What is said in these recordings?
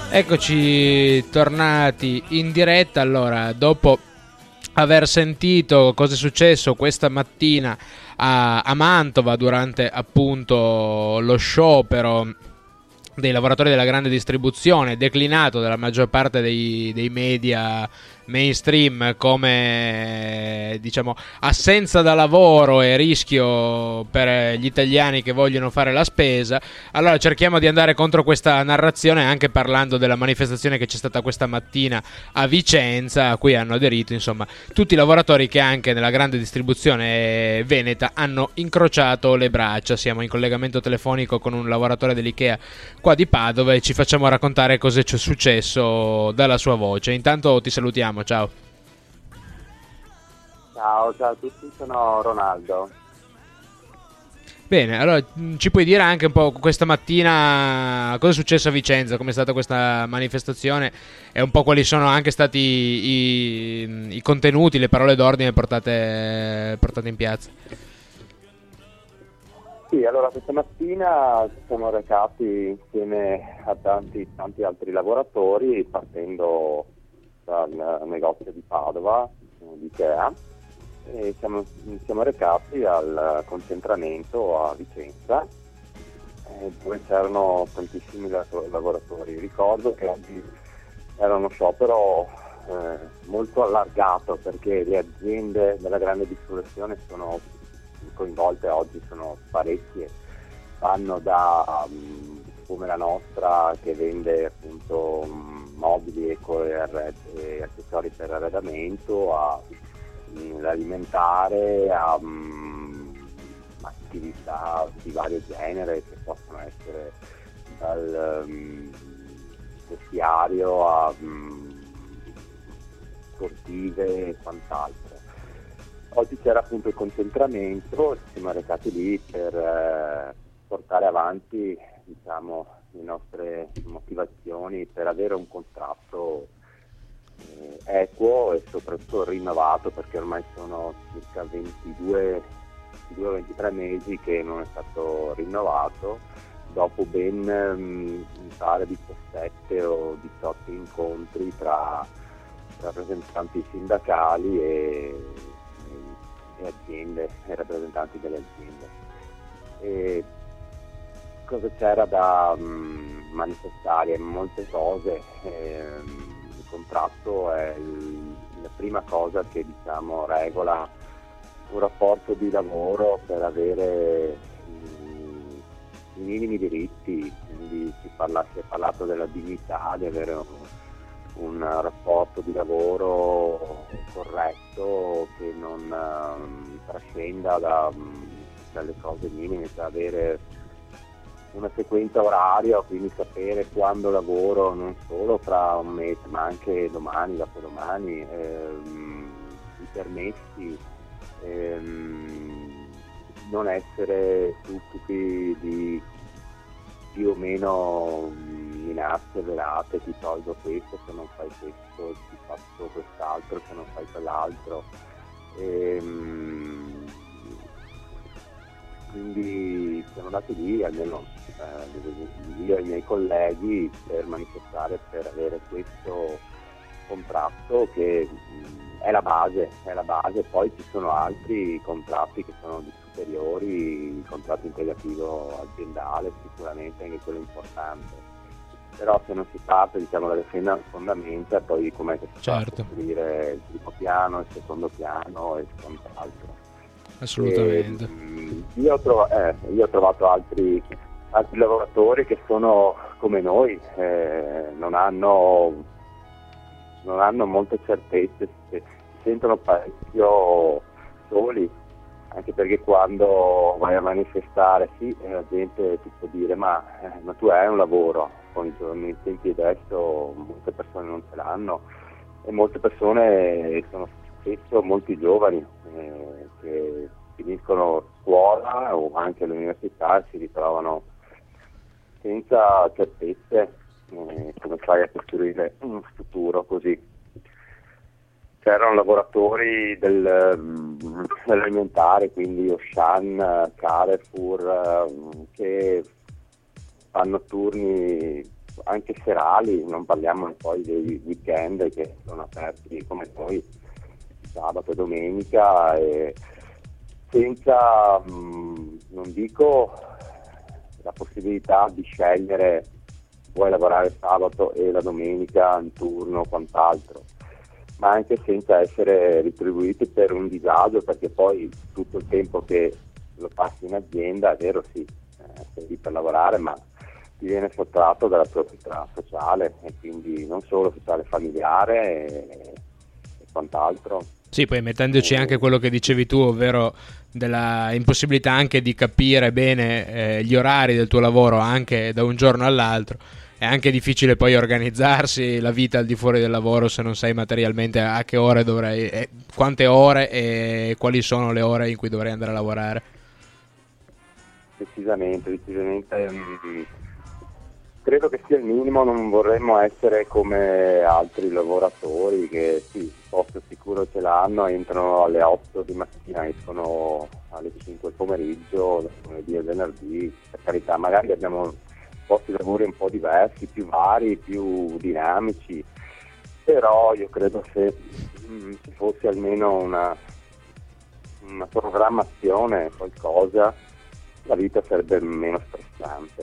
Eccoci tornati in diretta. Allora, dopo aver sentito cosa è successo questa mattina a Mantova durante appunto lo sciopero dei lavoratori della grande distribuzione, declinato dalla maggior parte dei media mainstream come, diciamo, assenza da lavoro e rischio per gli italiani che vogliono fare la spesa. Allora cerchiamo di andare contro questa narrazione, anche parlando della manifestazione che c'è stata questa mattina a Vicenza, a cui hanno aderito insomma tutti i lavoratori che anche nella grande distribuzione veneta hanno incrociato le braccia. Siamo in collegamento telefonico con un lavoratore dell'Ikea qua di Padova e ci facciamo raccontare cosa è successo dalla sua voce. Intanto ti salutiamo, ciao. Ciao a tutti, sono Ronaldo. Bene, allora ci puoi dire anche un po' questa mattina cosa è successo a Vicenza, come è stata questa manifestazione e un po' quali sono anche stati i contenuti, le parole d'ordine portate in piazza? Sì, allora questa mattina ci siamo recati insieme a tanti altri lavoratori partendo dal negozio di Padova, di Ikea, e siamo recati al concentramento a Vicenza, dove c'erano tantissimi lavoratori. Ricordo che oggi era uno sciopero molto allargato, perché le aziende della grande distribuzione sono coinvolte oggi, sono parecchie, vanno da come la nostra che vende appunto mobili e accessori per arredamento, all'alimentare, a attività di vario genere che possono essere dal vestiario a sportive e quant'altro. Oggi c'era appunto il concentramento, ci siamo recati lì per portare avanti, diciamo, le nostre motivazioni per avere un contratto equo e soprattutto rinnovato, perché ormai sono circa 22-23 mesi che non è stato rinnovato, dopo ben mi pare 17 o 18 incontri tra rappresentanti sindacali e aziende e rappresentanti delle aziende. E cosa c'era da manifestare? Molte cose. Il contratto è la prima cosa che, diciamo, regola un rapporto di lavoro per avere i minimi diritti, quindi si è parlato della dignità, di avere un rapporto di lavoro corretto che non trascenda dalle cose minime, cioè avere una sequenza oraria, quindi sapere quando lavoro, non solo fra un mese ma anche domani, dopodomani, i permessi, non essere succubi di più o meno minacce velate, ti tolgo questo se non fai questo, ti faccio quest'altro se non fai quell'altro. Quindi siamo andati lì, almeno io e i miei colleghi, per manifestare per avere questo contratto che è la base, poi ci sono altri contratti che sono di superiori, il contratto integrativo aziendale sicuramente anche quello importante, però se non si parte, diciamo, dalle fondamenta, poi com'è che si fa a costruire il primo piano, il secondo piano e quant'altro. Assolutamente. Io ho trovato altri lavoratori che sono come noi, non hanno molte certezze, si sentono parecchio soli, anche perché quando vai a manifestare, sì, la gente ti può dire ma tu hai un lavoro, con i giorni, i tempi adesso molte persone non ce l'hanno, e molte persone sono spesso molti giovani che finiscono scuola o anche all'università e si ritrovano senza certezze, come fai a costruire un futuro così. C'erano lavoratori dell'alimentare, quindi Auchan, Carrefour, che fanno turni anche serali, non parliamo poi dei weekend che sono aperti come noi sabato e domenica, e senza, non dico la possibilità di scegliere, vuoi lavorare sabato e la domenica in turno o quant'altro, ma anche senza essere retribuiti per un disagio, perché poi tutto il tempo che lo passi in azienda, è vero, sì, sei lì per lavorare, ma ti viene sottratto dalla tua vita sociale, e quindi non solo sociale, familiare e quant'altro. Sì, poi mettendoci anche quello che dicevi tu, ovvero della impossibilità anche di capire bene gli orari del tuo lavoro anche da un giorno all'altro, è anche difficile poi organizzarsi la vita al di fuori del lavoro se non sai materialmente a che ore dovrei, quante ore e quali sono le ore in cui dovrei andare a lavorare. Decisamente. Credo che sia il minimo, non vorremmo essere come altri lavoratori che sì, il posto sicuro ce l'hanno, entrano alle 8 di mattina, escono alle 5 del pomeriggio, da lunedì a venerdì, per carità, magari abbiamo posti di lavoro un po' diversi, più vari, più dinamici, però io credo che ci fosse almeno una programmazione, qualcosa, la vita sarebbe meno stressante.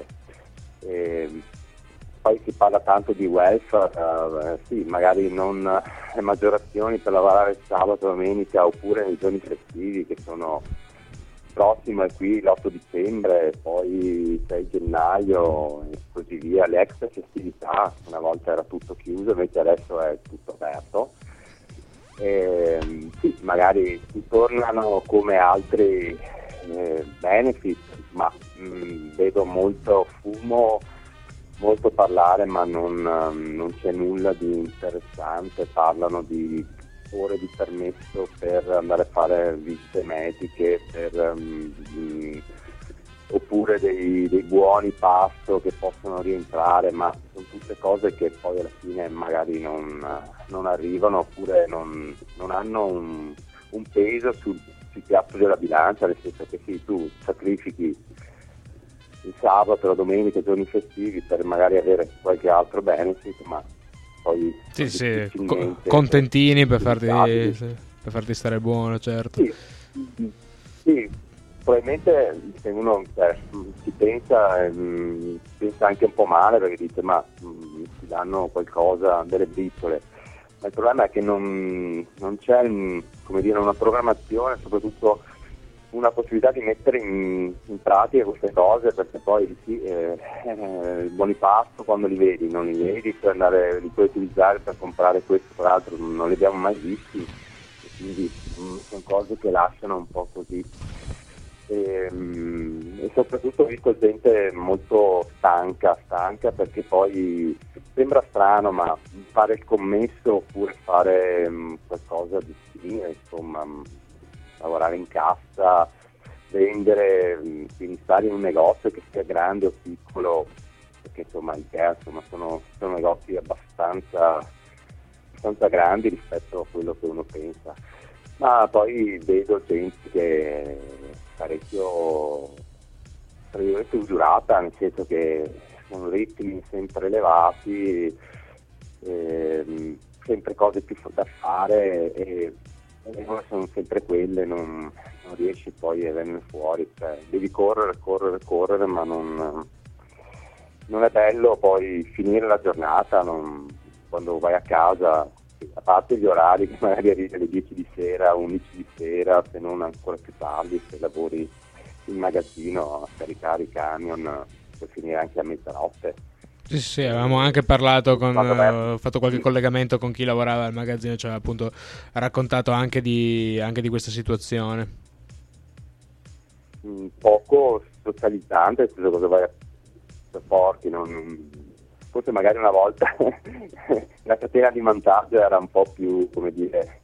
Poi si parla tanto di welfare, sì, magari non maggiorazioni per lavorare il sabato, domenica, oppure nei giorni festivi che sono prossimo, è qui l'8 dicembre, poi il 6 gennaio e così via, le extra festività, una volta era tutto chiuso, invece adesso è tutto aperto. Sì, magari si tornano come altri benefit, ma vedo molto fumo, molto parlare, ma non c'è nulla di interessante. Parlano di ore di permesso per andare a fare visite mediche, oppure dei buoni pasto che possono rientrare, ma sono tutte cose che poi alla fine magari non arrivano, oppure non hanno un peso sul piatto della bilancia, nel senso che sì, tu sacrifichi il sabato, la domenica, i giorni festivi per magari avere qualche altro benefit, ma poi sì, contentini per farti stare buono, certo. Sì, probabilmente se uno ci pensa anche un po' male, perché dice ma ti danno qualcosa, delle briciole, ma il problema è che non c'è come dire, una programmazione, soprattutto una possibilità di mettere in pratica queste cose, perché poi sì, i buoni pasto quando li vedi, non li vedi, li puoi utilizzare per comprare questo, tra l'altro non li abbiamo mai visti, e quindi sono cose che lasciano un po' così. E soprattutto ho visto gente molto stanca perché poi sembra strano, ma fare il commesso oppure fare qualcosa di simile, insomma, lavorare in cassa, vendere, quindi stare in un negozio che sia grande o piccolo, perché insomma sono negozi abbastanza grandi rispetto a quello che uno pensa, ma poi vedo gente che è parecchio usurata, nel senso che sono ritmi sempre elevati, sempre cose più da fare, e sono sempre quelle, non riesci poi a venire fuori, cioè, devi correre, ma non è bello poi finire la giornata, quando vai a casa, a parte gli orari che magari arrivi alle 10 di sera, 11 di sera, se non ancora più tardi, se lavori in magazzino a caricare i camion, puoi finire anche a mezzanotte. Sì, avevamo anche parlato ho fatto qualche collegamento con chi lavorava al magazzino, cioè appunto raccontato anche di questa situazione. Poco socializzante, nel senso, cosa vai a porti, forse magari una volta la catena di montaggio era un po' più, come dire,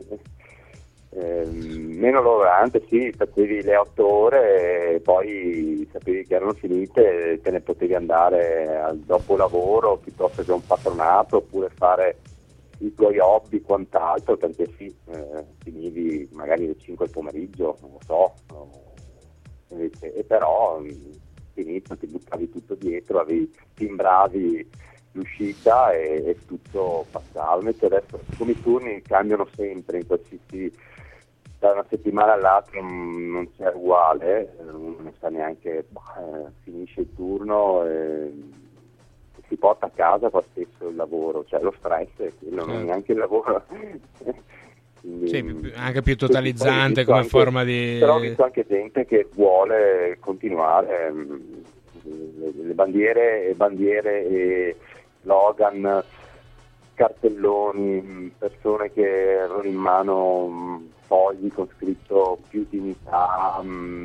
meno lavorante, sì, facevi le 8 ore e poi sapevi che erano finite e te ne potevi andare al dopo lavoro, piuttosto che un patronato, oppure fare i tuoi hobby, quant'altro, perché sì, finivi magari alle 5 del pomeriggio, non lo so, e però finito, ti buttavi tutto dietro, timbravi l'uscita e tutto passava. Invece adesso, come i turni cambiano sempre, in qualsiasi, da una settimana all'altra non c'è uguale, uno non sa neanche, finisce il turno e si porta a casa qua stesso il lavoro, cioè lo stress è quello, non neanche il lavoro. Quindi, sì, anche più totalizzante come forma di... Però ho visto anche gente che vuole continuare, le bandiere e slogan, cartelloni, persone che avevano in mano fogli con scritto più dignità,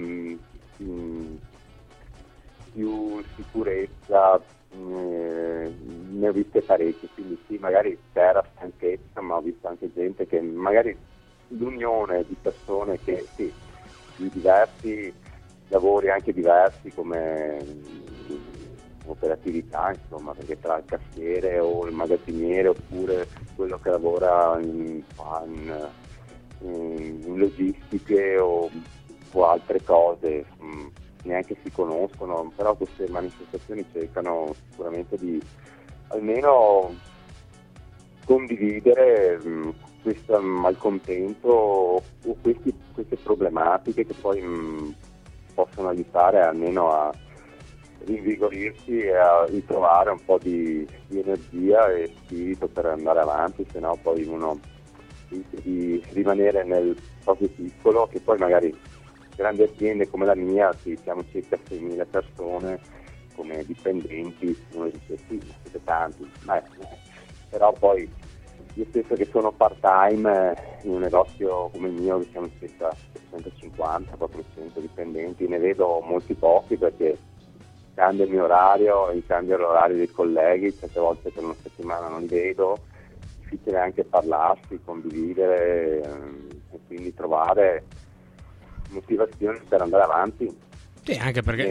più sicurezza, ne ho viste parecchie, quindi sì, magari c'era stanchezza, ma ho visto anche gente che magari l'unione di persone che sì, di diversi lavori anche diversi come operatività, insomma, perché tra il cassiere o il magazziniere oppure quello che lavora in logistiche o altre cose, neanche si conoscono, però queste manifestazioni cercano sicuramente di almeno condividere questo malcontento o queste problematiche che poi possono aiutare almeno a rinvigorirsi e a ritrovare un po' di energia e spirito per andare avanti, se no poi uno rischia di rimanere nel proprio piccolo, che poi magari grandi aziende come la mia, siamo circa 6.000 persone come dipendenti, uno dice sì, siete tanti, però poi io stesso che sono part time in un negozio come il mio, che siamo circa 350-400 dipendenti, ne vedo molti pochi perché cambia il mio orario, cambia l'orario dei colleghi, certe volte per una settimana non li vedo, difficile anche parlarsi, condividere e quindi trovare motivazione per andare avanti. Sì, anche perché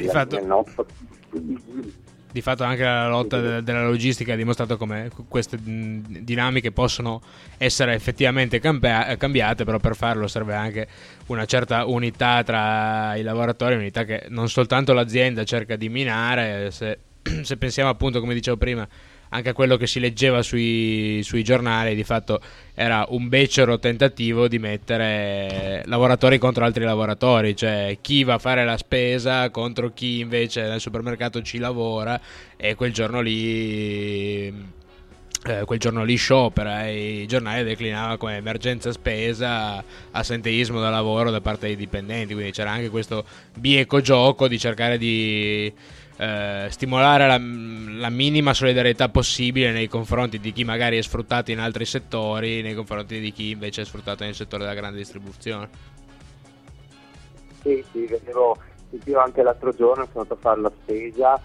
di fatto anche la lotta della logistica ha dimostrato come queste dinamiche possono essere effettivamente cambiate, però per farlo serve anche una certa unità tra i lavoratori, unità che non soltanto l'azienda cerca di minare. Se pensiamo appunto, come dicevo prima, anche a quello che si leggeva sui giornali, di fatto era un becero tentativo di mettere lavoratori contro altri lavoratori, cioè chi va a fare la spesa contro chi invece nel supermercato ci lavora, e quel giorno lì sciopera, e i giornali declinava come emergenza spesa, assenteismo da lavoro da parte dei dipendenti, quindi c'era anche questo bieco gioco di cercare di stimolare la minima solidarietà possibile nei confronti di chi magari è sfruttato in altri settori, nei confronti di chi invece è sfruttato nel settore della grande distribuzione. Sì, sentivo anche l'altro giorno, sono andato a fare la spesa,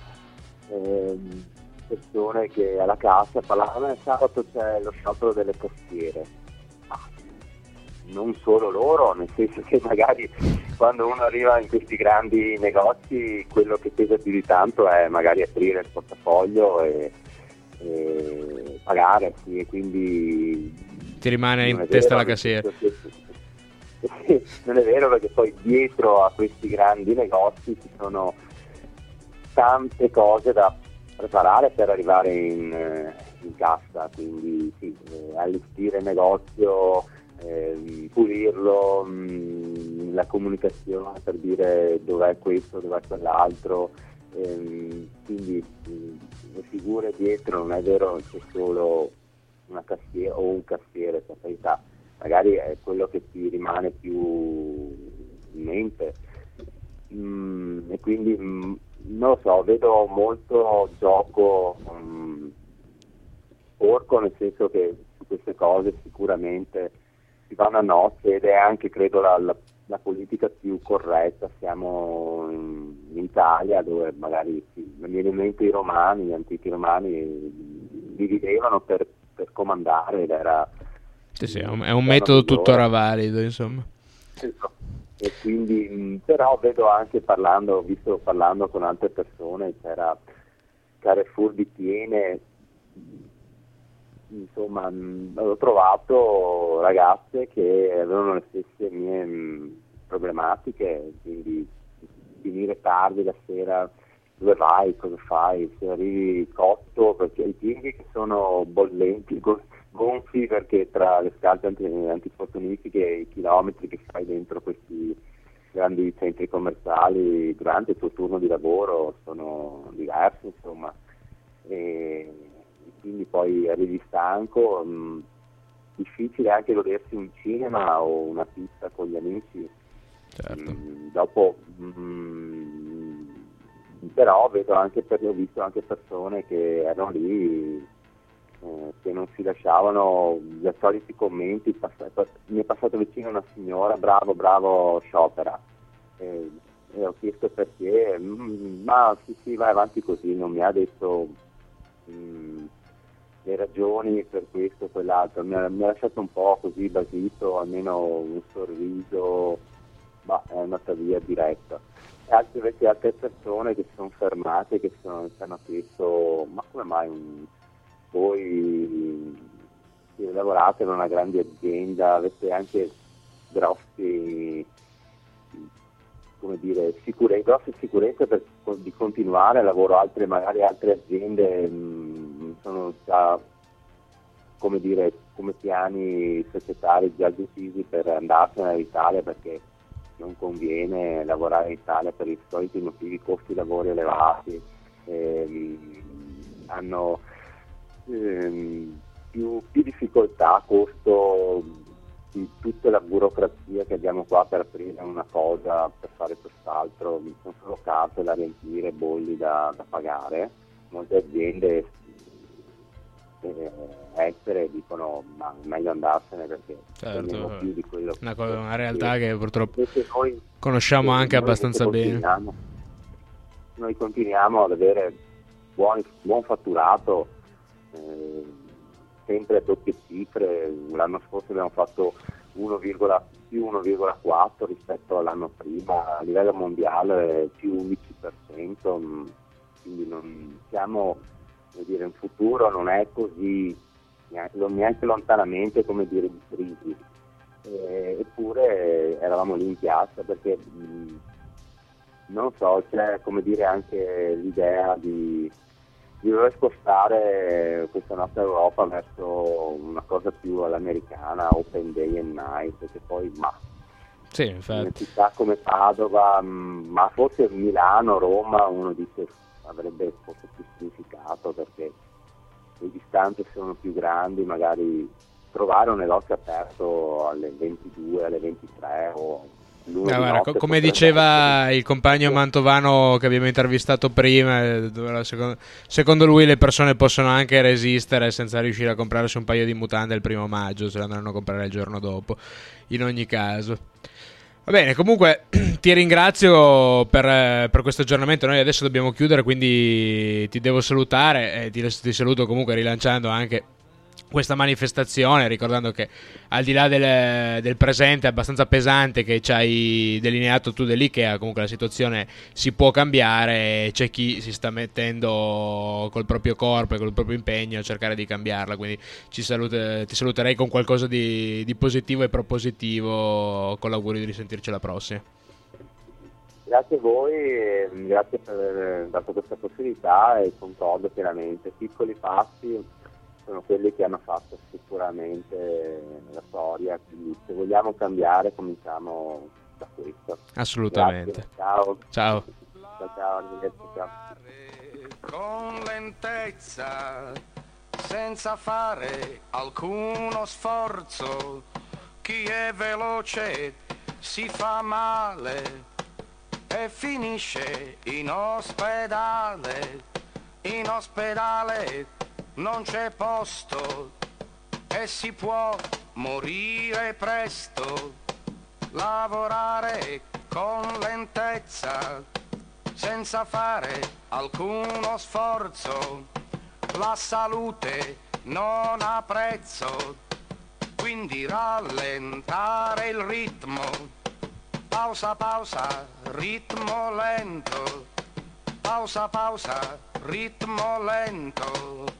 persone che alla cassa parlavano, sabato c'è lo sciopero delle cassiere. Non solo loro, nel senso che magari quando uno arriva in questi grandi negozi quello che pesa più di tanto è magari aprire il portafoglio e pagare, sì, e quindi ti rimane in testa la cassiera. Non è vero, perché poi dietro a questi grandi negozi ci sono tante cose da preparare per arrivare in cassa, quindi sì, allestire il negozio, pulirlo, la comunicazione per dire dov'è questo, dov'è quell'altro, quindi le figure dietro non è vero c'è solo una cassiera o un cassiere, per carità, magari è quello che ti rimane più in mente, e quindi non lo so, vedo molto gioco porco, nel senso che su queste cose sicuramente si vanno a nozze, ed è anche credo la politica più corretta. Siamo in Italia, dove magari mi viene in mente i romani, gli antichi romani dividevano per comandare, ed era sì, è un metodo tuttora valido, insomma. E quindi però vedo anche parlando con altre persone, c'era Carrefour di Piene, insomma ho trovato ragazze che avevano le stesse mie problematiche, quindi finire tardi la sera dove vai, cosa fai, se arrivi cotto, perché i piedi che sono bollenti, gonfi, perché tra le scarpe antinfortunistiche e i chilometri che fai dentro questi grandi centri commerciali durante il tuo turno di lavoro sono diversi, insomma, e quindi poi arrivi stanco, difficile anche godersi un cinema o una pista con gli amici. Certo. Dopo però ho visto anche persone che erano lì, che non si lasciavano gli soliti commenti. Mi è passato vicino una signora, bravo sciopera, e ho chiesto perché, ma sì, vai avanti così, non mi ha detto le ragioni per questo o quell'altro, mi ha lasciato un po' così basito, almeno un sorriso, ma è andata via diretta. E altre persone che si sono fermate, che ci hanno chiesto, ma come mai voi lavorate in una grande azienda, avete anche grossi, come dire, grosse sicurezze di continuare il lavoro, magari altre aziende sono già, come dire, come piani societari già decisi per andarsene dall'Italia, perché non conviene lavorare in Italia per i soliti motivi, costi lavori elevati, hanno più difficoltà, costo di tutta la burocrazia che abbiamo qua per aprire una cosa, per fare quest'altro, sono solo carte da riempire, bolli da pagare. Molte aziende estere dicono ma è meglio andarsene perché Certo, più di quello una realtà che purtroppo noi conosciamo anche abbastanza bene. Noi continuiamo ad avere buon fatturato, sempre a doppie cifre. L'anno scorso abbiamo fatto più 1,4 rispetto all'anno prima, a livello mondiale più 11%, quindi non siamo, come dire, in futuro non è così neanche lontanamente, come dire, di crisi, eppure eravamo lì in piazza perché non so, c'è, come dire, anche l'idea di dover spostare questa nostra Europa verso una cosa più all'americana, open day and night, perché poi sì, in una città come Padova, ma forse Milano, Roma, uno dice avrebbe forse più significato perché le distanze sono più grandi, magari trovare un negozio aperto alle 22, alle 23 o guarda, come diceva il compagno mantovano che abbiamo intervistato prima, secondo lui le persone possono anche resistere senza riuscire a comprarsi un paio di mutande il 1° maggio, se lo andranno a comprare il giorno dopo, in ogni caso. Va bene, comunque ti ringrazio per questo aggiornamento. Noi adesso dobbiamo chiudere, quindi ti devo salutare e ti saluto comunque rilanciando anche questa manifestazione, ricordando che al di là del presente abbastanza pesante che ci hai delineato tu dell'Ikea, comunque la situazione si può cambiare, c'è chi si sta mettendo col proprio corpo e col proprio impegno a cercare di cambiarla, quindi ti saluterei con qualcosa di positivo e propositivo, con l'augurio di risentirci alla prossima. Grazie a voi, grazie per aver dato questa possibilità e concordo pienamente. Piccoli passi sono quelli che hanno fatto sicuramente la storia, quindi se vogliamo cambiare cominciamo da questo. Assolutamente. Grazie. Ciao. Arrivederci, ciao. Con lentezza, senza fare alcuno sforzo, chi è veloce si fa male e finisce in ospedale. In ospedale non c'è posto e si può morire presto. Lavorare con lentezza, senza fare alcuno sforzo. La salute non ha prezzo, quindi rallentare il ritmo. Pausa, ritmo lento. Pausa, ritmo lento.